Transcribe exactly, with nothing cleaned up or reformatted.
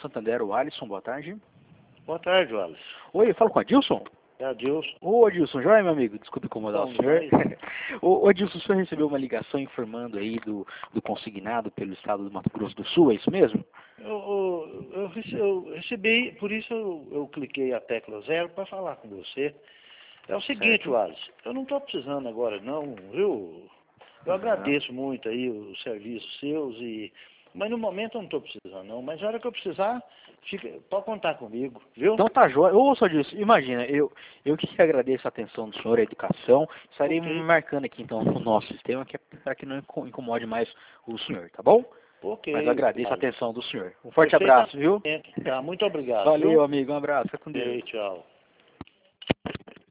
Santander, o Alisson, boa tarde. Boa tarde, Alisson. Oi, eu falo com o Adilson? É Adilson. Ô, Adilson, joia, meu amigo? Desculpe incomodar Bom, o senhor. mas- Ô, ô, Adilson, o senhor recebeu uma ligação informando aí do, do consignado pelo estado do Mato Grosso do Sul, é isso mesmo? Eu, eu, eu rece- eu recebi, por isso eu, eu cliquei a tecla zero para falar com você. É o seguinte, Certo. Alisson, eu não estou precisando agora não, viu? Eu Aham. agradeço muito aí os serviços seus, e, mas no momento eu não estou precisando não. Mas na hora que eu precisar, fica, pode contar comigo, viu? Então tá joia. Ô, só Adilson, imagina, eu, eu que agradeço a atenção do senhor, a educação, estarei Ok. marcando aqui então no nosso sistema que é para que não inco- incomode mais o senhor, tá bom? Ok, Mas eu agradeço a Alisson. atenção do senhor. Um forte abraço, viu? Perfeitamente. Tá, muito obrigado, Valeu, viu? amigo, um abraço, fica com Deus. Ok, tchau.